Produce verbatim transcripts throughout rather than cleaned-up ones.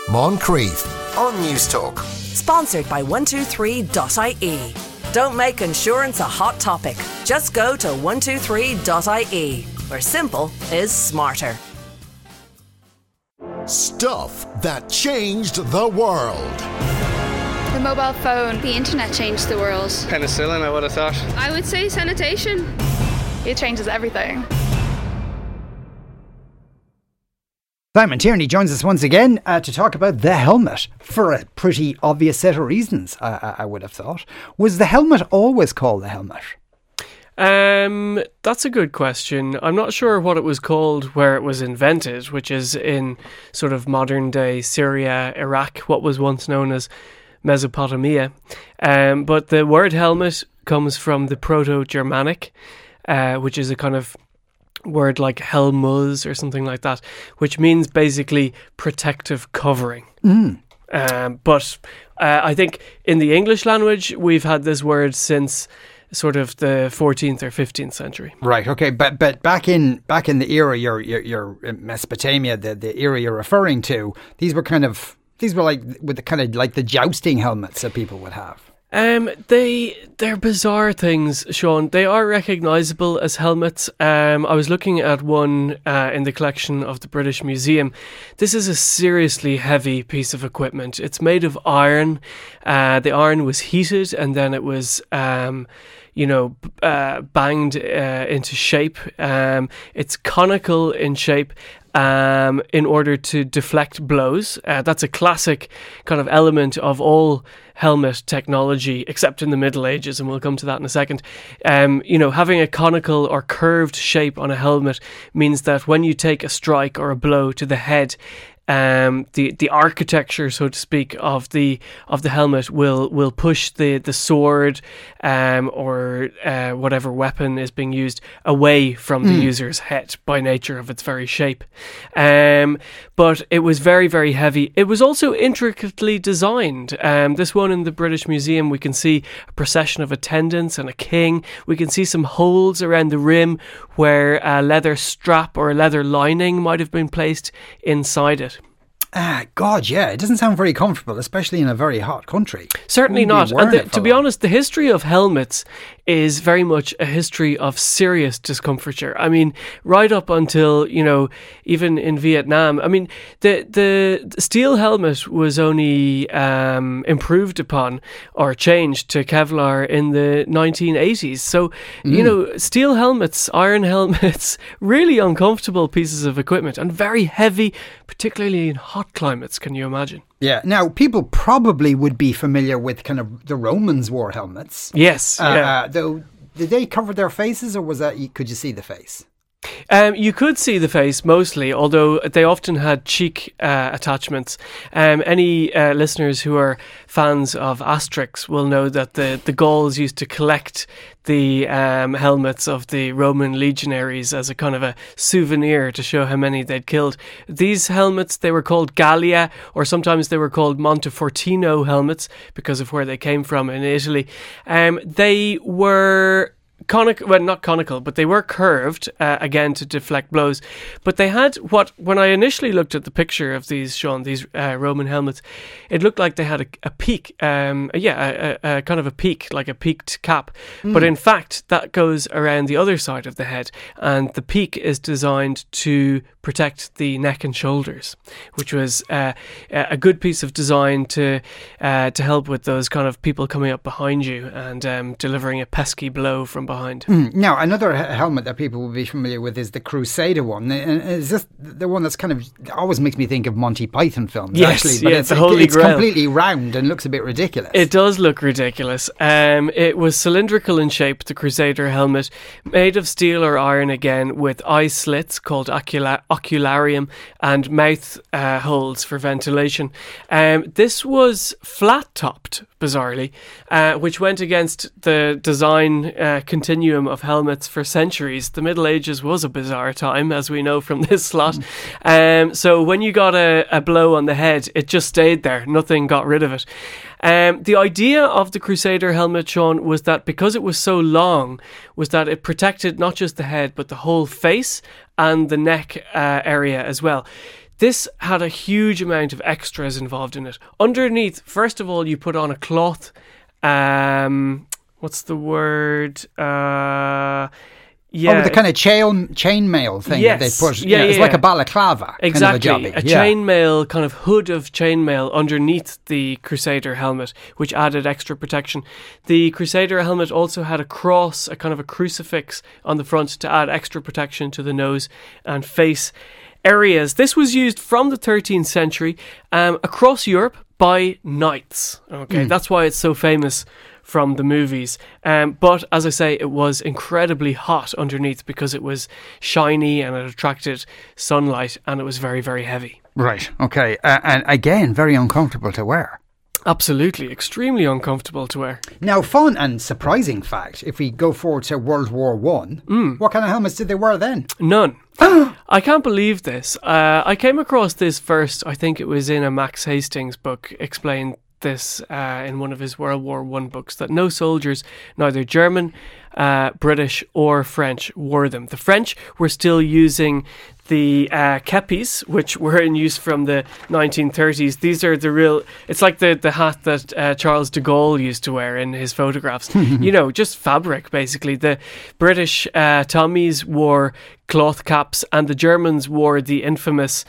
Moncrief on Newstalk. Sponsored by one two three dot I E. Don't make insurance a hot topic. Just go to one two three dot I E, where simple is smarter. Stuff that changed the world. The mobile phone. The internet changed the world. Penicillin, I would have thought. I would say sanitation. It changes everything. Simon Tierney joins us once again uh, to talk about the helmet for a pretty obvious set of reasons, I, I would have thought. Was the helmet always called the helmet? Um, that's a good question. I'm not sure what it was called where it was invented, which is in sort of modern day Syria, Iraq, what was once known as Mesopotamia. Um, but the word helmet comes from the Proto-Germanic, uh, which is a kind of word like helmus or something like that, which means basically protective covering. Mm. Um, but uh, I think in the English language, we've had this word since sort of the fourteenth or fifteenth century. Right. Okay. But but back in back in the era, your your, your Mesopotamia, the the era you're referring to, these were kind of these were like with the kind of like the jousting helmets that people would have. Um, they they're bizarre things, Sean. They are recognisable as helmets. Um, I was looking at one uh, in the collection of the British Museum. This is a seriously heavy piece of equipment. It's made of iron. Uh, the iron was heated and then it was um, you know, uh, banged uh, into shape. Um, it's conical in shape. Um, in order to deflect blows. Uh, that's a classic kind of element of all helmet technology, except in the Middle Ages, and we'll come to that in a second. Um, you know, having a conical or curved shape on a helmet means that when you take a strike or a blow to the head, Um, the the architecture, so to speak, of the of the helmet will will push the the sword um, or uh, whatever weapon is being used away from the mm. user's head by nature of its very shape. Um, but it was very very heavy. It was also intricately designed. Um, this one in the British Museum, we can see a procession of attendants and a king. We can see some holes around the rim where a leather strap or a leather lining might have been placed inside it. Ah, God, yeah. It doesn't sound very comfortable, especially in a very hot country. Certainly not. And the, to be honest, the history of helmets is very much a history of serious discomfiture. I mean, right up until, you know, even in Vietnam. I mean, the the, the steel helmet was only um, improved upon or changed to Kevlar in the nineteen eighties. So, mm. you know, steel helmets, iron helmets, really uncomfortable pieces of equipment and very heavy, particularly in hot climates, can you imagine? Yeah. Now, people probably would be familiar with kind of the Romans wore helmets. Yes. Uh, yeah. uh, though, did they cover their faces, or was that, could you see the face? Um, you could see the face mostly, although they often had cheek uh, attachments. Um, any uh, listeners who are fans of Asterix will know that the, the Gauls used to collect the um, helmets of the Roman legionaries as a kind of a souvenir to show how many they'd killed. These helmets, they were called Gallia, or sometimes they were called Montefortino helmets because of where they came from in Italy. Um, they were conical, well, not conical, but they were curved, uh, again, to deflect blows. But they had what, when I initially looked at the picture of these, Sean, these uh, Roman helmets, it looked like they had a, a peak, um, yeah, a, a, a kind of a peak, like a peaked cap. Mm. But in fact, that goes around the other side of the head, and the peak is designed to protect the neck and shoulders, which was uh, a good piece of design to uh, to help with those kind of people coming up behind you and um, delivering a pesky blow from behind. Mm. Now, another he- helmet that people will be familiar with is the Crusader one. And is this the one that's kind of always makes me think of Monty Python films? Yes, actually, but yeah, it's, the Holy it's Grail. completely round and looks a bit ridiculous. It does look ridiculous. Um, it was cylindrical in shape, the Crusader helmet, made of steel or iron again, with eye slits called ocula- ocularium and mouth uh, holes for ventilation. Um, this was flat-topped, bizarrely, uh, which went against the design uh, continuum of helmets for centuries. The Middle Ages was a bizarre time, as we know from this slot. Um, so when you got a, a blow on the head, it just stayed there. Nothing got rid of it. Um, the idea of the Crusader helmet, Sean, was that because it was so long, was that it protected not just the head, but the whole face and the neck uh, area as well. This had a huge amount of extras involved in it. Underneath, first of all, you put on a cloth. Um, what's the word? Uh, yeah, oh, the kind of chain chainmail thing yes. that they put. Yeah, Yeah, it's yeah. like a balaclava. Exactly, kind of a, a yeah. chainmail, kind of hood of chainmail underneath the Crusader helmet, which added extra protection. The Crusader helmet also had a cross, a kind of a crucifix on the front to add extra protection to the nose and face areas. This was used from the thirteenth century um, across Europe by knights. Okay, Mm. that's why it's so famous from the movies. Um, but as I say, it was incredibly hot underneath because it was shiny and it attracted sunlight, and it was very, very heavy. Right, okay. Uh, and again, very uncomfortable to wear. Absolutely, extremely uncomfortable to wear. Now, fun and surprising fact, if we go forward to World War One, Mm. what kind of helmets did they wear then? None. I can't believe this. Uh, I came across this first, I think it was in a Max Hastings book, explained this uh, in one of his World War One books, that no soldiers, neither German, uh, British or French, wore them. The French were still using the uh, kepis, which were in use from the nineteen thirties. These are the real, it's like the, the hat that uh, Charles de Gaulle used to wear in his photographs. You know, just fabric, basically. The British uh, Tommies wore cloth caps, and the Germans wore the infamous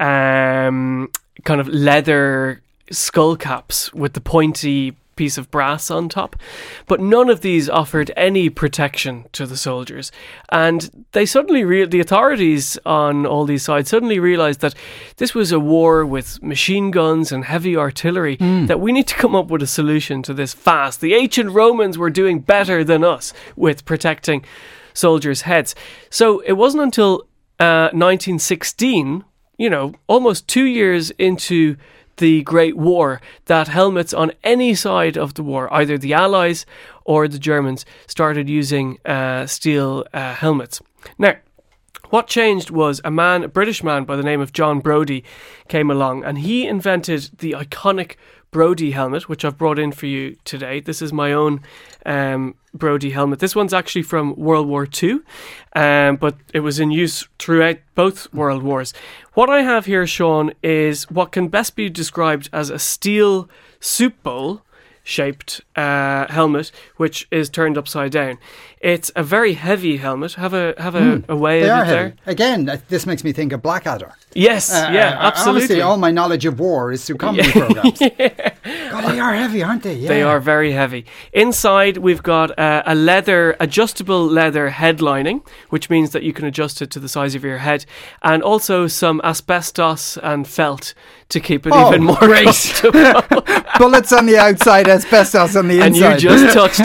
um, kind of leather skull caps with the pointy piece of brass on top. But none of these offered any protection to the soldiers, and they suddenly re- the authorities on all these sides suddenly realized that this was a war with machine guns and heavy artillery, mm. that we need to come up with a solution to this fast. The ancient Romans were doing better than us with protecting soldiers' heads. So it wasn't until uh, nineteen sixteen, you know, almost two years into the Great War, that helmets on any side of the war, either the Allies or the Germans, started using uh, steel uh, helmets. Now, what changed was a man, a British man by the name of John Brodie, came along, and he invented the iconic Brodie helmet, which I've brought in for you today. This is my own um, Brodie helmet. This one's actually from World War Two, um, but it was in use throughout both World Wars. What I have here, Sean, is what can best be described as a steel soup bowl shaped uh, helmet, which is turned upside down. It's a very heavy helmet. Have a have a, mm, a way they of are it heavy. there. Again, uh, this makes me think of Blackadder. Yes, uh, yeah, uh, absolutely. Honestly, all my knowledge of war is through comedy yeah. programs. yeah. God, they are heavy, aren't they? Yeah. They are very heavy. Inside, we've got uh, a leather, adjustable leather headlining, which means that you can adjust it to the size of your head, and also some asbestos and felt to keep it oh, even more great. comfortable. Bullets on the outside, asbestos on the inside. And you just touched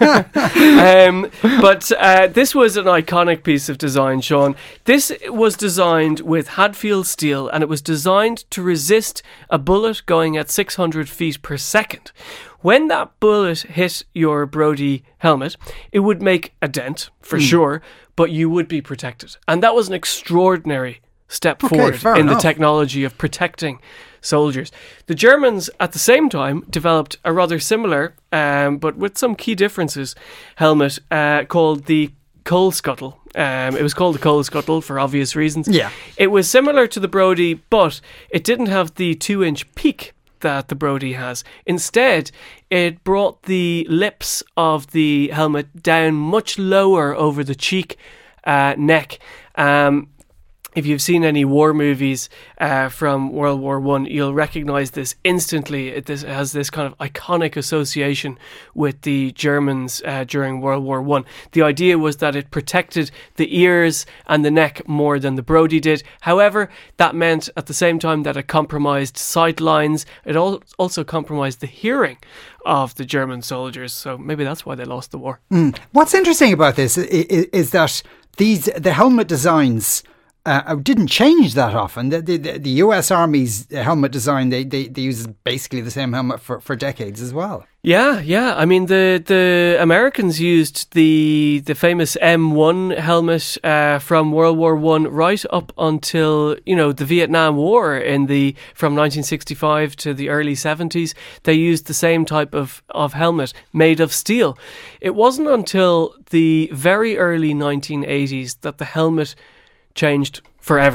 it. um, but uh, this was an iconic piece of design, Sean. This was designed with Hadfield steel, and it was designed to resist a bullet going at six hundred feet per second. When that bullet hit your Brodie helmet, it would make a dent, for mm. sure, but you would be protected. And that was an extraordinary step okay, forward in enough. the technology of protecting soldiers. The Germans, at the same time, developed a rather similar, um, but with some key differences, helmet uh, called the Coal Scuttle. Um, it was called the Coal Scuttle for obvious reasons. Yeah. It was similar to the Brodie, but it didn't have the two-inch peak that the Brodie has. Instead, it brought the lips of the helmet down much lower over the cheek, uh, neck. Um, If you've seen any war movies uh, from World War One, you'll recognise this instantly. It, this, it has this kind of iconic association with the Germans uh, during World War One. The idea was that it protected the ears and the neck more than the Brodie did. However, that meant at the same time that it compromised sight lines. It al- also compromised the hearing of the German soldiers. So maybe that's why they lost the war. Mm. What's interesting about this is, is that these the helmet designs Uh, didn't change that often. The, the, the U S Army's helmet design, they, they, they use basically the same helmet for, for decades as well. Yeah, yeah. I mean, the the Americans used the the famous M one helmet uh, from World War One right up until, you know, the Vietnam War in the from nineteen sixty-five to the early seventies. They used the same type of, of helmet made of steel. It wasn't until the very early nineteen eighties that the helmet changed forever.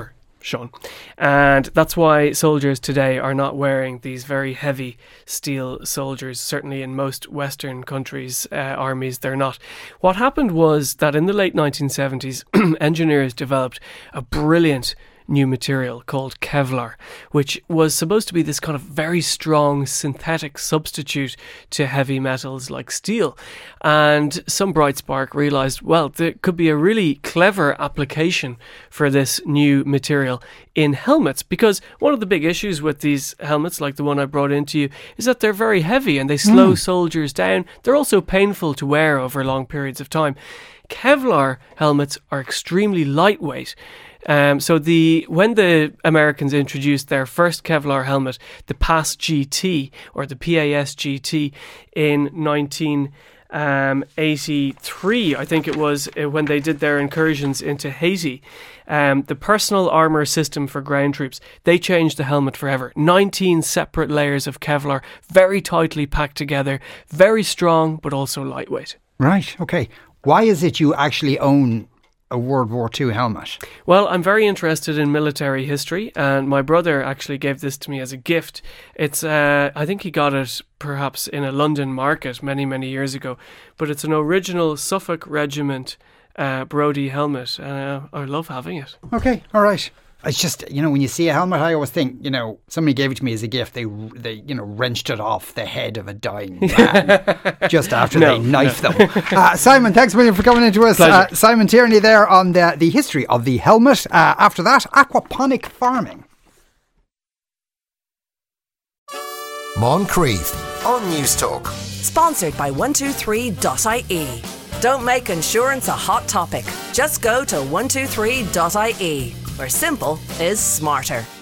Sean. And that's why soldiers today are not wearing these very heavy steel soldiers. Certainly in most Western countries, uh, armies, they're not. What happened was that in the late nineteen seventies, engineers developed a brilliant new material called Kevlar, which was supposed to be this kind of very strong synthetic substitute to heavy metals like steel. And some bright spark realised, well, there could be a really clever application for this new material in helmets, because one of the big issues with these helmets, like the one I brought into you, is that they're very heavy and they slow mm. soldiers down. They're also painful to wear over long periods of time. Kevlar helmets are extremely lightweight. Um, so the when the Americans introduced their first Kevlar helmet, the P A S G T or the P A S G T in nineteen eighty-three, I think it was, uh, when they did their incursions into Haiti, um, the personal armour system for ground troops, they changed the helmet forever. nineteen separate layers of Kevlar, very tightly packed together, very strong but also lightweight. Right, okay. Why is it you actually own a World War Two helmet? Well, I'm very interested in military history, and my brother actually gave this to me as a gift. It's, uh, I think he got it perhaps in a London market many, many years ago, but it's an original Suffolk Regiment uh, Brodie helmet. Uh, I love having it. Okay, all right. It's just, you know, when you see a helmet, I always think, you know, somebody gave it to me as a gift. They, they you know, wrenched it off the head of a dying man just after no, they knifed no. them. Uh, Simon, thanks a million for coming into us. Uh, Simon Tierney there on the, the history of the helmet. Uh, after that, aquaponic farming. Moncrief on News Talk. Sponsored by one two three dot I E. Don't make insurance a hot topic. Just go to one two three dot I E, where simple is smarter.